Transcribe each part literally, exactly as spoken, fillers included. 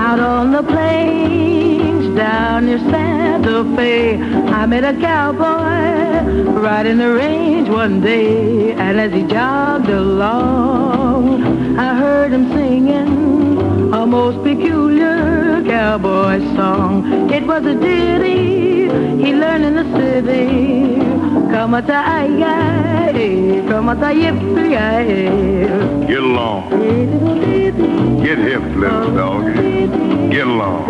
Out on the plains, down near Santa Fe, I met a cowboy right in the range one day. And as he jogged along, I heard him singing a most peculiar cowboy song. It was a ditty he learned in the city. Come a tie, come a tie, Get along. Get hip, little dog. Get along.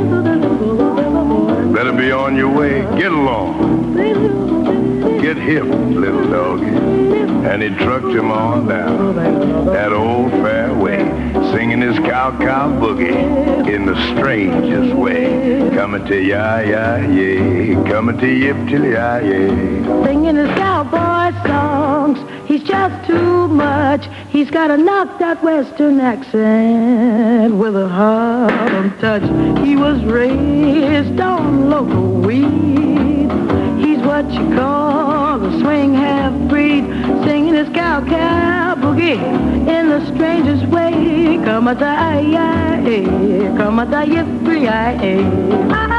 Better be on your way. Get along. Get hip, little doggy. And he trucked him on down that old fairway, singing his cow-cow boogie in the strangest way. Coming to ya-ya-yay, coming to yip-till-ya-yay. Singing his cowboy songs, he's just too much. He's got a knocked-out western accent with a Harlem touch. He was raised on local weed. He's what you call a swing half-breed, singing his cow-cow boogie in the strangest way. Come a die, come a die, yip-till-ya-yay.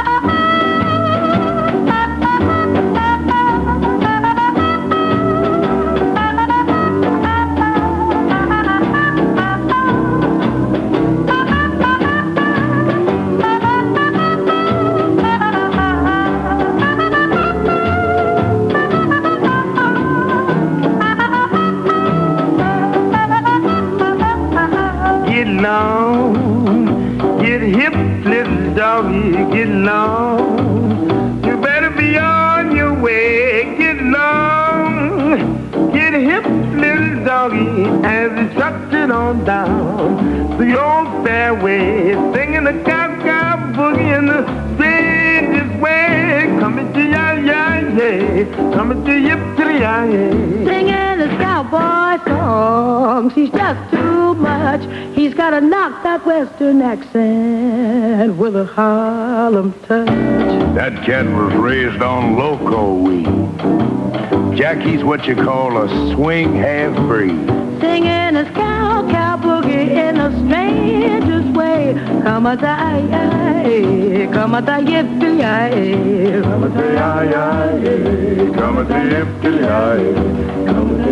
Get hip, little doggy, get along. You better be on your way, get along. Get hip, little doggy, as he trucked it on down the old fairway, singing the cow-cow boogie in the strangest way. Coming to ya-ya-yay, coming to yip-till-ya-yay. Singing his cowboy songs, he's just too much. He's got a knocked-out western accent with a Harlem touch. That cat was raised on loco weed. Jackie's what you call a swing half-breed. Singing his cow-cow boogie in the strangest way. Come a die, come a die, yip-till-ya-yay. Come a die, come a die, yip-till-ya-yay. Come a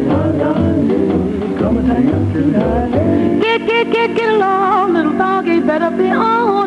die, come a die, yip-till-ya-yay. Get, get, get, get along, little doggy, better be on